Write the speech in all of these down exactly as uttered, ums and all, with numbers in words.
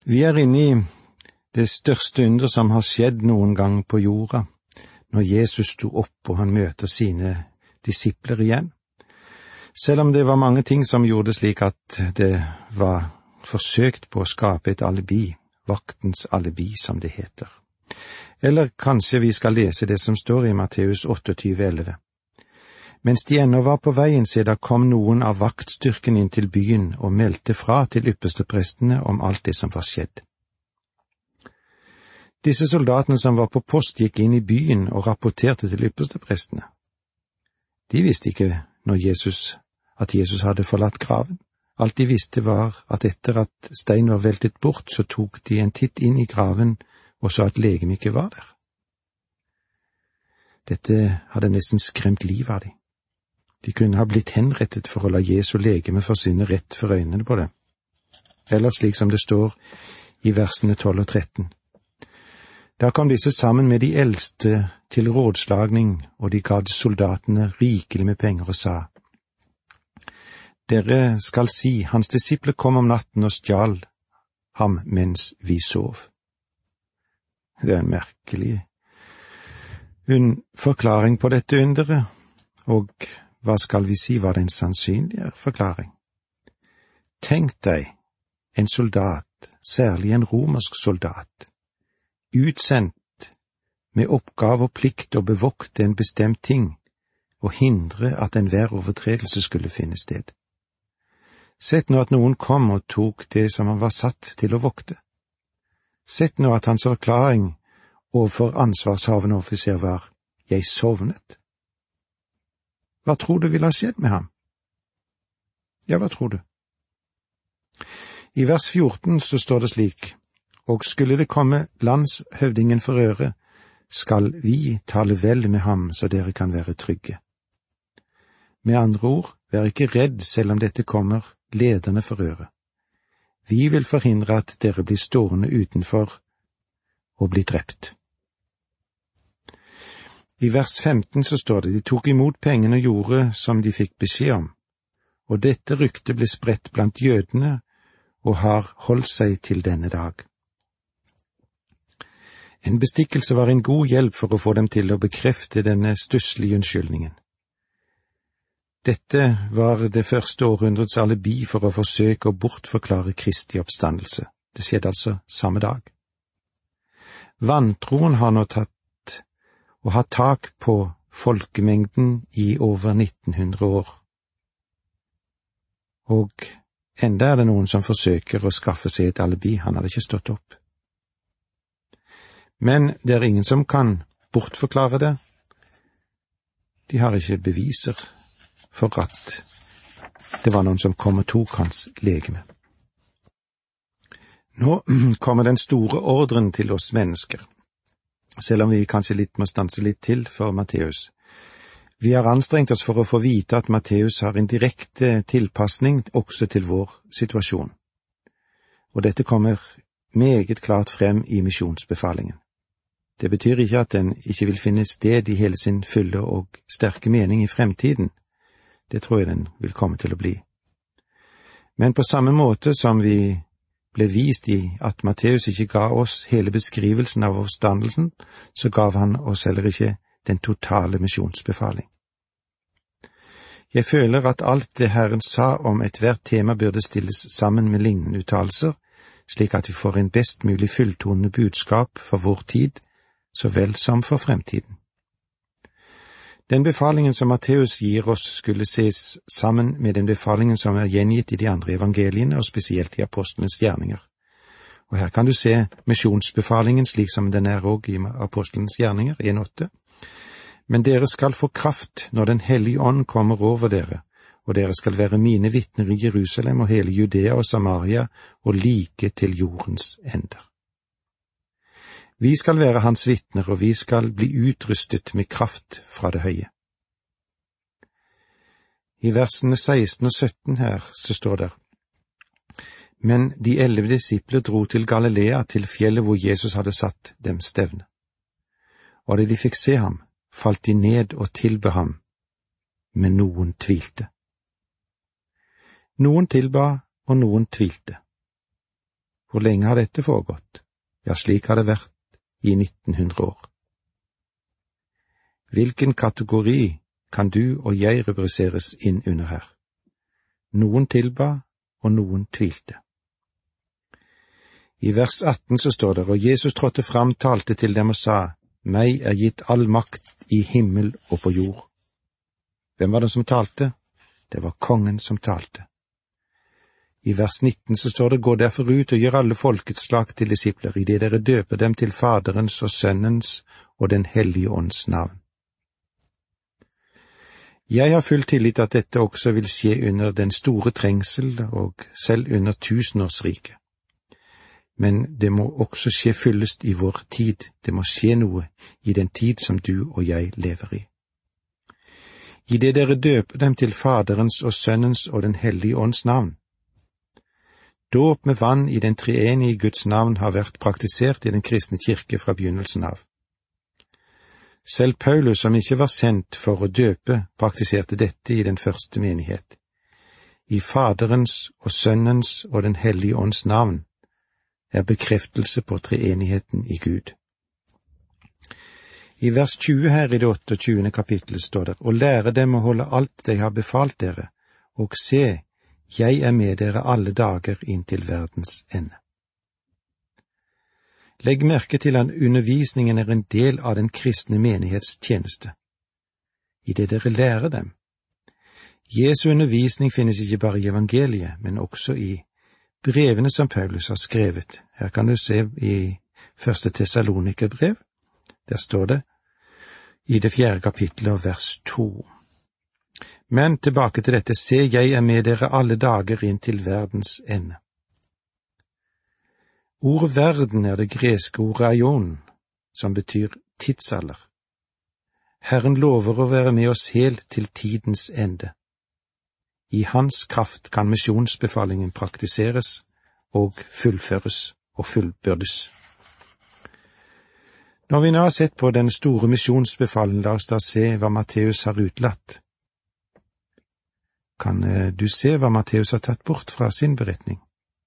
Vi er inne i det største under som har skjedd noen gang på jorda, når Jesus sto opp og han møter sine disipler igjen. Selv om det var mange ting som gjorde det slik at det var forsøkt på å skape et alibi, vaktens alibi som det heter. Eller kanskje vi skal lese det som står i Matteus tjueåtte elleve. Mens de ennå var på veien, se da kom noen av vaktstyrken inn til byen og meldte fra til yppersteprestene om alt det som var skjedd. Disse soldatene som var på post gikk inn i byen og rapporterte til yppersteprestene. De visste ikke når Jesus, at Jesus hadde forlatt graven. Alt de visste var at etter at steinen var veltet bort, så tok de en titt inn i graven og så at legeme ikke var der. Dette hadde nesten skremt livet av dem. De kunne ha blitt henrettet for å la Jesu legeme forsvinne rett for øynene på dem. Eller slik som det står i versene tolv og tretten. Da kom disse sammen med de eldste til rådslagning, og de gav soldatene rikelig med penger og sa: Dere skal si, hans disipler kom om natten og stjal ham mens vi sov. Det er en merkelig en forklaring på dette underet, og hva skal vi si var det en sannsynlig forklaring? Tenk deg en soldat, særlig en romersk soldat, utsendt med oppgave og plikt å bevokte en bestemt ting og hindre at enhver overtredelse skulle finne sted. Sett nå at noen kom og tok det som han var satt til å vokte. Sett nå at hans forklaring overfor ansvarshavende offiser var: Jeg sovnet. Hva tror du ville ha skjedd med ham? Ja, hva tror du? I vers fjorten så står det slik: Og skulle det komme landshøvdingen for øre, skal vi tale vel med ham, så dere kan være trygge. Med andre ord, vær ikke redd selv om dette kommer lederne for øre. Vi vil forhindre at dere blir stående utenfor og blir drept. I vers femten så står det: De tok imot pengene og gjorde som de fikk beskjed om, og dette ryktet ble spredt blant jødene og har holdt seg til denne dag. En bestikkelse var en god hjelp for å få dem til å bekrefte denne stusslige unnskyldningen. Dette var det første århundrets alibi for å forsøke å bortforklare Kristi oppstandelse. Det skjedde altså samme dag. Vantroen har nå tatt og har tak på folkemengden i over nitten hundre år. Og enda er det noen som forsøker å skaffe seg et alibi. Han hadde ikke stått opp. Men det er ingen som kan bortforklare det. De har ikke beviser for at det var noen som kom og tok hans legeme. Nå kommer den store ordren til oss mennesker, selv om vi kanskje litt må stanse litt til for Matteus. Vi har anstrengt oss for å få vite at Matteus har en direkte tilpasning også til vår situasjon. Og dette kommer meget klart frem i misjonsbefalingen. Det betyr ikke at den ikke vil finne sted i hele sin fulle og sterke mening i fremtiden. Det tror jeg den vil komme til å bli. Men på samme måte som vi ble vist i at Matteus ikke ga oss hele beskrivelsen av oppstandelsen, så gav han oss heller ikke den totale misjonsbefaling. Jeg føler at alt det Herren sa om ethvert tema burde stilles sammen med lignende uttalelser, slik at vi får en best mulig fulltonende budskap for vår tid, så vel som for fremtiden. Den befalingen som Matteus gir oss skulle ses sammen med den befalingen som er gjengitt i de andre evangeliene, og spesielt i apostlenes gjerninger. Og her kan du se misjonsbefalingen slik som den er også i apostlenes gjerninger, en åtte. Men dere skal få kraft når den hellige ånd kommer over dere, og dere skal være mine vitner i Jerusalem og hele Judea og Samaria og like til jordens ender. Vi skal være hans vitner, og vi skal bli utrustet med kraft fra det høye. I versene seksten og sytten her så står det: Men de elleve disipler dro til Galilea, til fjellet hvor Jesus hadde satt dem stevne. Og da de fikk se ham, falt de ned og tilba ham, men noen tvilte. Noen tilba, og noen tvilte. Hvor lenge har dette foregått? Ja, slik har det vært i nitten hundre år. Hvilken kategori kan du og jeg rubriseres inn under her? Noen tilba, og noen tvilte. I vers atten så står det, og Jesus trådte fram, talte til dem og sa, meg er gitt all makt i himmel og på jord. Hvem var det som talte? Det var kongen som talte. I vers nitten så står det, gå derfor ut og gjør alle folkets slag til disipler, i det dere døper dem til Faderens og Sønnens og den hellige ånds navn. Jeg har full tillit at dette også vil skje under den store trengsel og selv under tusenårsriket. Men det må også skje fyllest i vår tid, det må skje noe i den tid som du og jeg lever i. I det dere døper dem til Faderens og Sønnens og den hellige ånds navn. Dåp med vann i den treenige Guds navn har vært praktisert i den kristne kirke fra begynnelsen av. Selv Paulus, som ikke var sendt for å døpe, praktiserte dette i den første menighet. I Faderens og Sønnens og den hellige ånds navn er bekreftelse på treenigheten i Gud. I vers tjue her i det otteogtyvende kapittelet står det, og lære dem å holde alt de har befalt dere, og se, jeg er med dere alle dager inntil verdens ende. Legg merke til at undervisningen er en del av den kristne menighets tjeneste. I det dere lærer dem. Jesu undervisning finnes ikke bare i evangeliet, men også i brevene som Paulus har skrevet. Her kan du se i første Tessalonikerbrev. Der står det i det fjerde kapittelet av vers to. Men tilbake til dette, se, jeg er med dere alle dager inn til verdens ende. Ordet verden er det greske ordet aion, som betyr tidsalder. Herren lover å være med oss helt til tidens ende. I hans kraft kan misjonsbefalingen praktiseres og fullføres og fullbyrdes. Når vi nå har sett på den store misjonsbefalingen, la oss da se hva Matteus har utlatt. Kan du se hva Matteus har tatt bort fra sin beretning?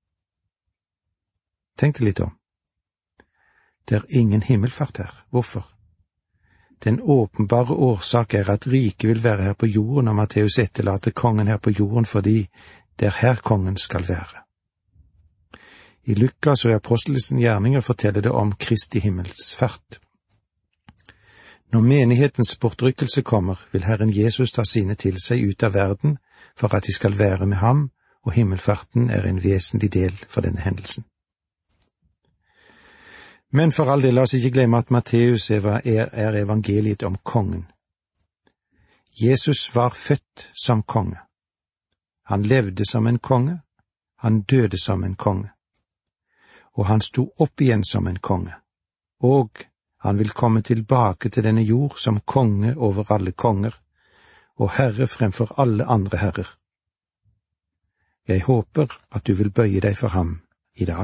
Tenk deg litt om. Det er ingen himmelfart her. Hvorfor? Den åpenbare årsak er at riket vil være her på jorden, og Matteus etterlater kongen her på jorden fordi det er her kongen skal være. I Lukas og i Apostelens gjerninger forteller det om Kristi himmelsfart. Når menighetens bortrykkelse kommer, vil Herren Jesus ta sine til seg ut av verden for at de skal være med ham, og himmelfarten er en vesentlig del for denne hendelsen. Men for all del, la oss ikke glemme at Matteus er evangeliet om kongen. Jesus var født som konge. Han levde som en konge, han døde som en konge. Og han sto opp igjen som en konge. Og han vil komme tilbake til denne jord som konge over alle konger, og herre fremfor alle andre herrer. Jeg håper at du vil bøye deg for ham i dag.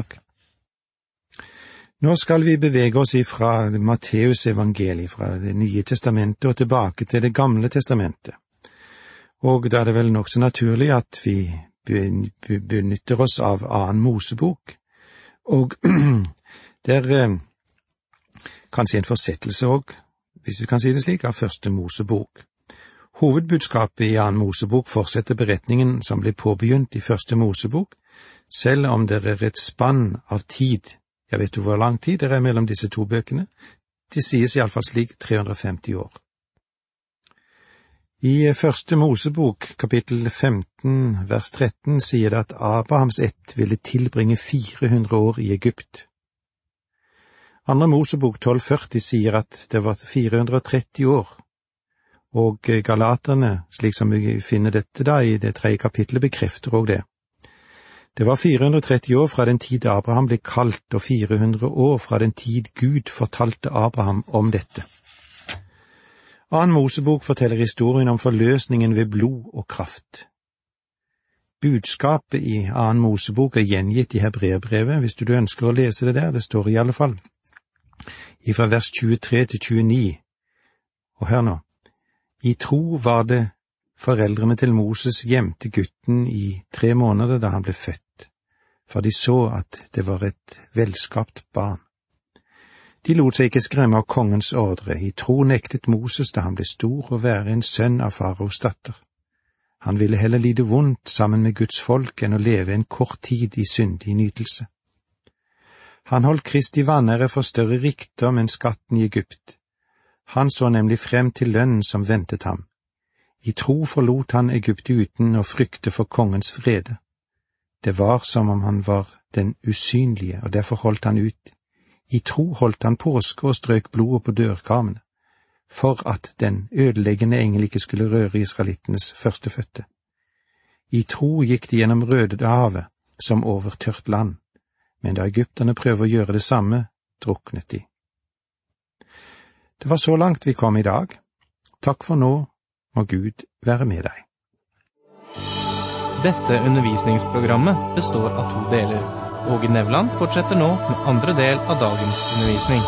Nå skal vi bevege oss ifra Matteus evangeliet, fra det nye testamentet og tilbake til det gamle testamentet. Og da er det vel nok så naturlig at vi benytter oss av annen Mosebok, og det er kanskje en forsettelse også, hvis vi kan si det slik, av første Mosebok. Hovedbudskapet i annen Mosebok fortsetter beretningen som ble påbegynt i første Mosebok, selv om det er et spann av tid. Jeg vet jo hvor lang tid det er mellom disse to bøkene. Det sies i alle fall slik tre hundre og femti år. I første Mosebok, kapittel femten, vers tretten, sier det at Abrahams ett ville tilbringe fire hundre år i Egypt. Andre Mosebok tolv førti sier at det var fire hundre og tretti år, og Galaterne, slik som vi finner dette da i det tredje kapittelet, bekrefter også det. Det var fire hundre og tretti år fra den tid Abraham ble kalt, og fire hundre år fra den tid Gud fortalte Abraham om dette. Annen Mosebok forteller historien om forløsningen ved blod og kraft. Budskapet i Annen Mosebok er gjengitt i Hebreerbrevet, hvis du ønsker å lese det der, det står i alle fall. Fra vers tjuetre til tjueni, og hør nå. I tro var det foreldrene til Moses gjemte gutten i tre måneder da han ble født, for de så at det var et velskapt barn. De lot seg ikke skremme av kongens ordre. I tro nektet Moses da han ble stor å være en sønn av faraos datter. Han ville heller lide vondt sammen med Guds folk enn å leve en kort tid i syndig nytelse. Han holdt Kristi vanære for større rikdom enn skatten i Egypt. Han så nemlig frem til lønnen som ventet ham. I tro forlot han Egypt uten å frykte for kongens vrede. Det var som om han var den usynlige, og derfor holdt han ut. I tro holdt han påske og strøk blodet på dørkarmene, for at den ødeleggende engel ikke skulle røre israelittenes førstefødte. I tro gikk de gjennom Rødehavet som over tørt land, men da egypterne prøver å gjøre det samme, druknet de. Det var så langt vi kom i dag. Takk for nå, må Gud være med deg. Dette undervisningsprogrammet består av to deler. Åge Nevland fortsetter nå med andre del av dagens undervisning.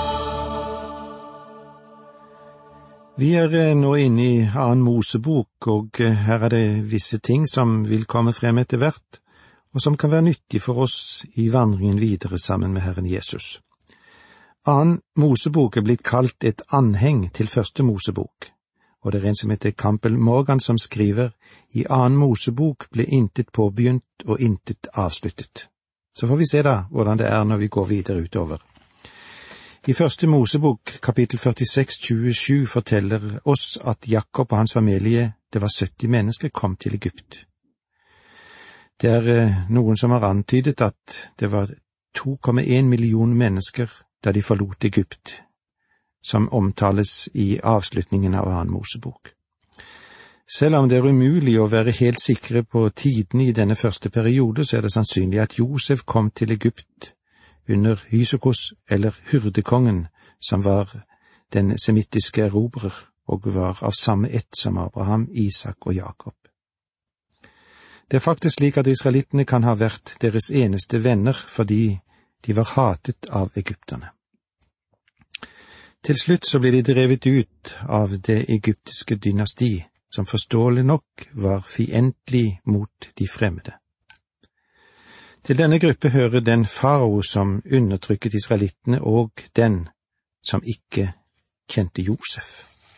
Vi er nå inne i annen Mosebok, og her er det visse ting som vil komme frem etter hvert, og som kan være nyttig for oss i vandringen videre sammen med Herren Jesus. Annen Mosebok er blitt kalt et anheng til første Mosebok, og det er en som heter Campbell Morgan som skriver: I annen Mosebok ble intet påbegynt og intet avsluttet. Så får vi se da hvordan det er når vi går videre utover. I første Mosebok, kapittel førtiseks tjuesju, forteller oss at Jakob og hans familie, det var sytti mennesker, kom til Egypt. Det er eh, noen som har antydet at det var to komma en million mennesker da de forlot Egypt, som omtales i avslutningen av annen Mosebok. Selv om det er umulig å være helt sikre på tidene i denne første periode, så er det sannsynlig at Josef kom til Egypt under Hysokos eller hyrdekongen, som var den semittiske erobrer og var av samme ett som Abraham, Isak og Jakob. Det er faktisk slik at israelittene kan ha vært deres eneste venner fordi de var hatet av egypterne. Til slutt så ble de drevet ut av det egyptiske dynasti, som forståelig nok var fiendtlig mot de fremmede. Til denne gruppe hører den farao som undertrykket israelittene og den som ikke kjente Josef.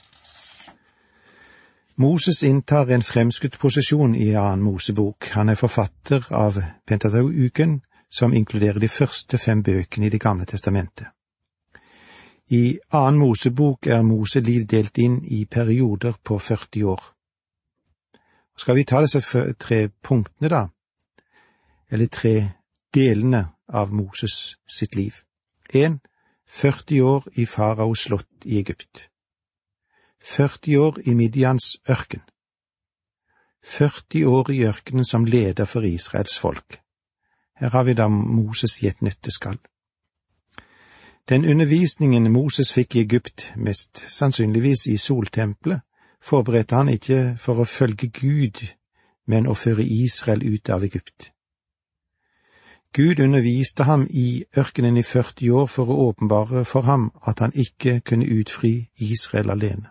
Moses inntar en fremskutt posisjon i annen Mosebok. Han er forfatter av Pentateuken, som inkluderer de første fem bøkene i Det gamle testamentet. I annen Mosebok er Moses liv delt inn i perioder på førti år. Skal vi ta disse tre punktene da, eller tre delene av Moses sitt liv? En, førti år i faraos slott i Egypt. førti år i Midians ørken. førti år i ørkenen som leder for Israels folk. Her har vi da Moses i et nøtteskall. Den undervisningen Moses fikk i Egypt, mest sannsynligvis i soltempelet, forberedte han ikke for å følge Gud, men å føre Israel ut av Egypt. Gud underviste ham i ørkenen i førti år for å åpenbare for ham at han ikke kunne utfri Israel alene.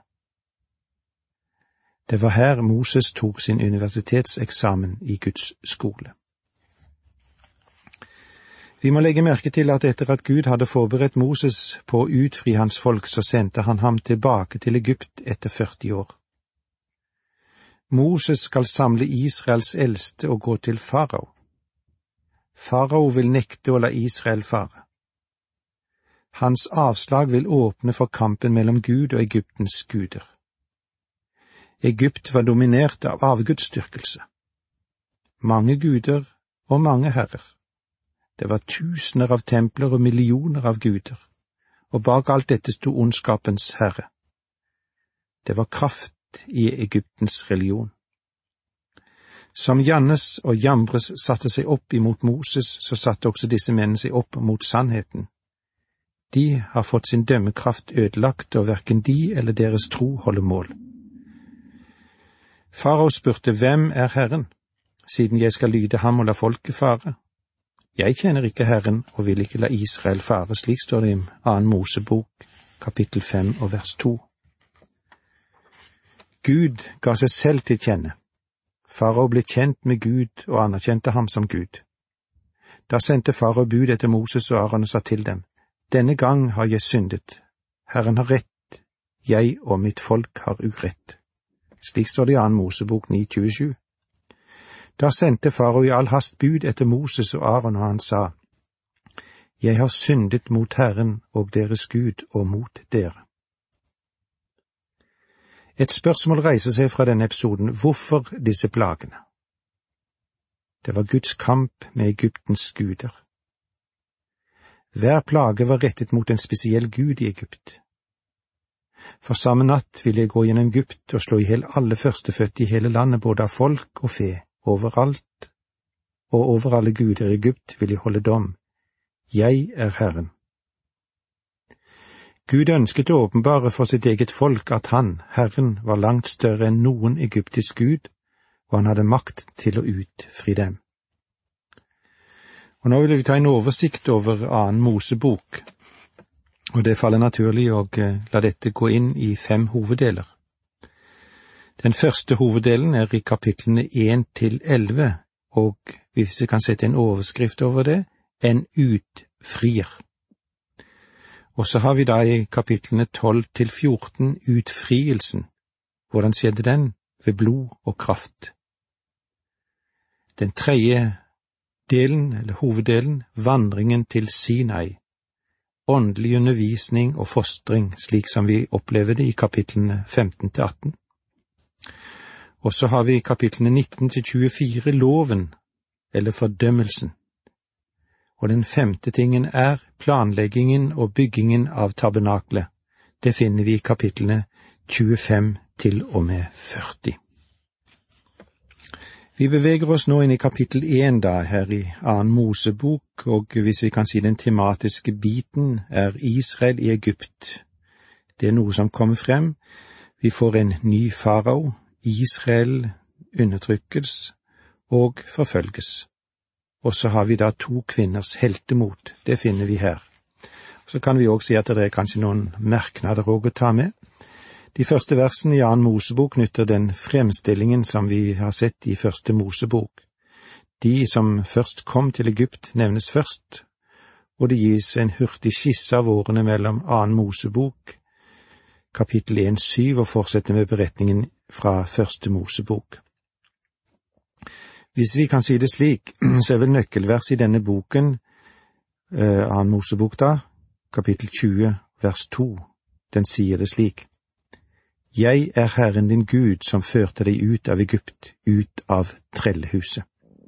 Det var her Moses tok sin universitetseksamen i Guds skole. Vi må legge merke til at etter at Gud hadde forberedt Moses på å utfri hans folk, så sendte han ham tilbake til Egypt etter førti år. Moses skal samle Israels eldste og gå til farao. Farao vil nekte å la Israel fare. Hans avslag vil åpne for kampen mellom Gud og Egyptens guder. Egypt var dominert av avgudsdyrkelse. Mange guder og mange herrer. Det var tusener av templer og millioner av guder, og bak alt dette sto ondskapens herre. Det var kraft i Egyptens religion. Som Jannes og Jambres satte seg opp imot Moses, så satte også disse mennene seg opp mot sannheten. De har fått sin dømmekraft ødelagt, og hverken de eller deres tro holder mål. Farao spurte, hvem er Herren, siden jeg skal lyde ham og la folket fare? Jeg kjenner ikke Herren og vil ikke la Israel fare, slik står det i annen Mosebok, kapittel fem og vers to. Gud ga seg selv til kjenne. Farao ble kjent med Gud og anerkjente ham som Gud. Da sendte farao bud etter Moses og Aron og sa til dem, denne gang har jeg syndet. Herren har rett, jeg og mitt folk har urett. Slik står det i annen Mosebok ni tjuesju. Da sendte farao i all hast bud etter Moses og Aron, og han sa, jeg har syndet mot Herren og deres Gud og mot dere. Et spørsmål reiser seg fra denne episoden, hvorfor disse plagene? Det var Guds kamp med Egyptens guder. Hver plage var rettet mot en spesiell gud i Egypt. For samme natt ville jeg gå gjennom Egypt og slå i hel alle førstefødte i hele landet, både av folk og fe, overalt, og over alle guder i Egypt vil jeg holde dom. Jeg er Herren. Gud ønsket å åpenbare for sitt eget folk at han, Herren, var langt større enn noen egyptisk gud, og han hadde makt til å utfri dem. Og nå vil vi ta en oversikt over annen Mosebok, og det faller naturlig å la dette gå inn i fem hoveddeler. Den første hoveddelen er i kapitlene én til elleve, og hvis vi kan sette en overskrift over det, en utfrier. Og så har vi da i kapitlene tolv til fjorten utfrielsen. Hvordan skjedde den? Ved blod og kraft. Den tredje delen, eller hoveddelen, vandringen til Sinai. Åndelig undervisning og fostring, slik som vi opplever det i kapitlene femten til atten. Og så har vi i kapitlene nitten til tjuefire loven, eller fordømmelsen. Og den femte tingen er planleggingen og byggingen av tabernaklet. Det finner vi i kapitlene tjuefem til og med førti. Vi beveger oss nå inn i kapittel én da, her i annen Mosebok, og hvis vi kan si den tematiske biten er Israel i Egypt. Det er noe som kommer frem. Vi får en ny farao, Israel undertrykkes og forfølges. Og så har vi da to kvinners heltemot, det finner vi her. Så kan vi også si at det er kanskje noen merknader også å ta med. De første versene i annen Mosebok knytter den fremstillingen som vi har sett i første Mosebok. De som først kom til Egypt nevnes først, og det gis en hurtig skisse av årene mellom annen Mosebok, kapittel én syv, og fortsetter med beretningen fra første Mosebok. Hvis vi kan si det slik, så er vel nøkkelvers i denne boken, eh, annen Mosebok da, kapittel tjue, vers to, den sier det slik. Jeg er Herren din Gud som førte deg ut av Egypt, ut av trellehuset.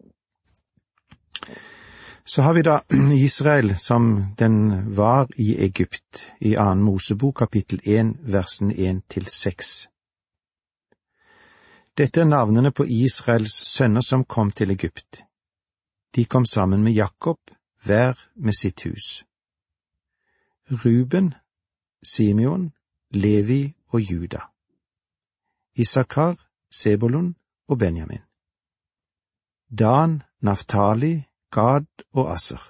Så har vi da Israel som den var i Egypt, i annen Mosebok, kapittel én, versen én til seks. Dette er navnene på Israels sønner som kom til Egypt. De kom sammen med Jakob, hver med sitt hus. Ruben, Simeon, Levi og Juda. Isakar, Sebulon og Benjamin. Dan, Naftali, Gad og Asser.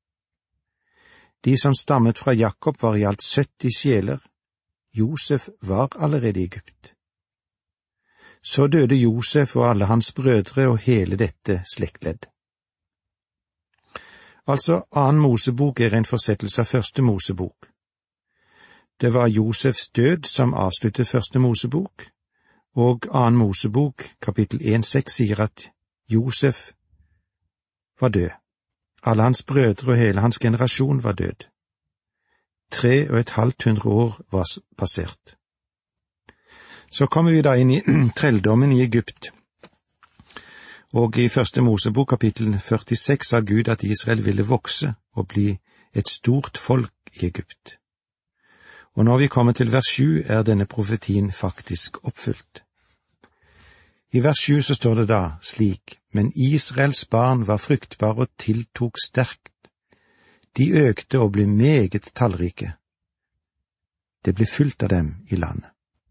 De som stammet fra Jakob var i alt sytti sjeler. Josef var allerede i Egypt. Så døde Josef og alle hans brødre og hele dette slektledd. Altså, annen Mosebok er en fortsettelse av første Mosebok. Det var Josefs død som avsluttet første Mosebok, og annen Mosebok, kapittel én seks, sier at Josef var død. Alle hans brødre og hele hans generasjon var død. Tre og et halvt hundre år var passert. Så kommer vi da inn i trelldommen i Egypt. Og i første Mosebok, kapittel førtiseks, sa Gud at Israel ville vokse og bli et stort folk i Egypt. Og når vi kommer til vers sju, er denne profetien faktisk oppfylt. I vers sju så står det da slik, men Israels barn var fruktbare og tiltok sterkt. De økte og ble meget tallrike. Det ble fullt av dem i landet.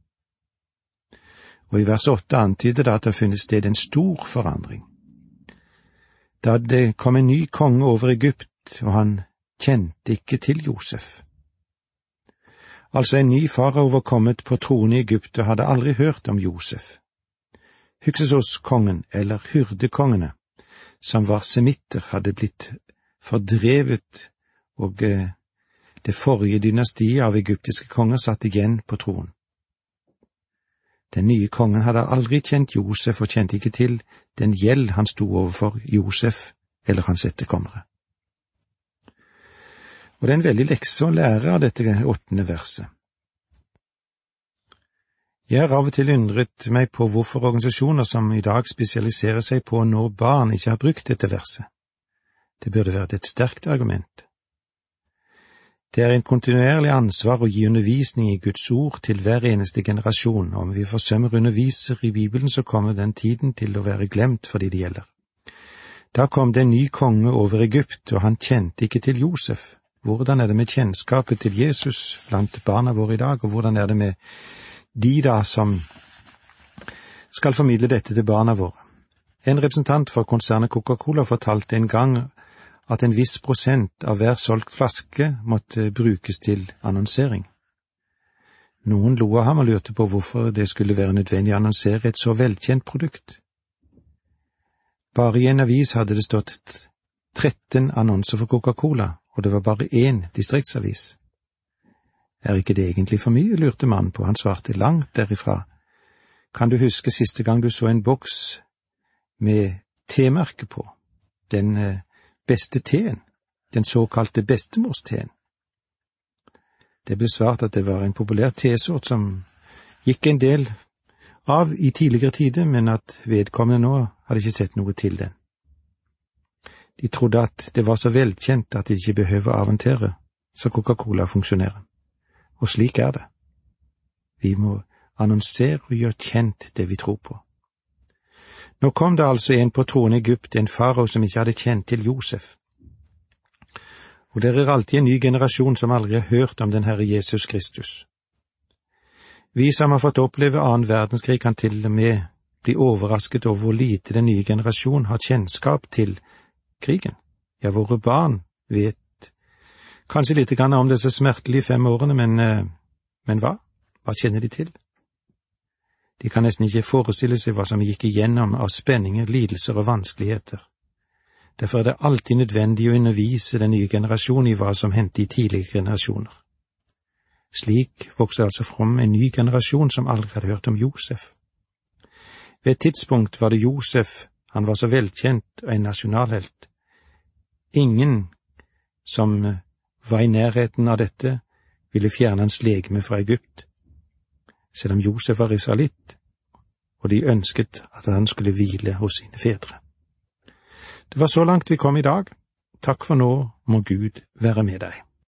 Og i vers åtte antyder det at det funnet sted en stor forandring. Da det kom en ny konge over Egypt, og han kjente ikke til Josef. Altså en ny farao var kommet på tronen i Egypt og hadde aldri hørt om Josef. Hyksos-kongen, eller hyrdekongene, som var semitter, hadde blitt fordrevet, og det forrige dynastiet av egyptiske konger satt igjen på tronen. Den nye kongen hadde aldri kjent Josef og kjente ikke til den gjeld han sto overfor Josef eller hans etterkommere. Og det er en veldig lekse å lære av dette åttende verset. Jeg har av og til undret meg på hvorfor organisasjoner som i dag spesialiserer seg på å nå barn ikke har brukt dette verset. Det burde vært et sterkt argument. Det er en kontinuerlig ansvar å gi undervisning i Guds ord til hver eneste generasjon. Om vi forsømmer underviser i Bibelen, så kommer den tiden til å være glemt for de det gjelder. Da kom det en ny konge over Egypt, og han kjente ikke til Josef. Hvordan er det med kjennskapet til Jesus blant barna våre i dag, og hvordan er det med de da som skal formidle dette til barna våre? En representant for konsernet Coca-Cola fortalte en gang at en viss prosent av hver solgt flaske måtte brukes til annonsering. Noen lo av ham og lurte på hvorfor det skulle være nødvendig å annonsere et så velkjent produkt. Bare i en avis hadde det stått tretten annonser for Coca-Cola, og det var bare én distriktsavis. Er ikke det egentlig for mye, lurte mannen på. Han svarte langt derifra. Kan du huske siste gang du så en boks med temerke på? Den eh, beste teen, den såkalte bestemors-teen. Det ble svart at det var en populær tesort som gikk en del av i tidligere tider, men at vedkommende nå hadde ikke sett noe til den. De trodde at det var så velkjent at de ikke behøver å avantere, så Coca-Cola funksjonerer. Og slik er det. Vi må annonsere og gjøre kjent det vi tror på. Nå kom det altså en på tronen i Egypt, en farao som ikke hadde kjent til Josef. Og det er alltid en ny generasjon som aldri har hørt om den Herre Jesus Kristus. Vi som har fått oppleve annen verdenskrig kan til og med bli overrasket over hvor lite den nye generasjon har kjennskap til krigen. Ja, våre barn vet kanskje litt grann om disse smertelige fem årene, men, men hva? Hva kjenner de til? De kan nesten ikke forestille seg hva som gikk igjennom av spenninger, lidelser og vanskeligheter. Derfor er det alltid nødvendig å undervise den nye generasjonen i hva som hendte i tidligere generasjoner. Slik vokste altså fram en ny generasjon som aldri hadde hørt om Josef. Ved et tidspunkt var det Josef, han var så velkjent og en nasjonalhelt. Ingen som var i nærheten av dette, ville fjerne hans legeme fra Egypt, selv om Josef var israelitt, og de ønsket at han skulle hvile hos sine fedre. Det var så langt vi kom i dag. Takk for nå, må Gud være med deg.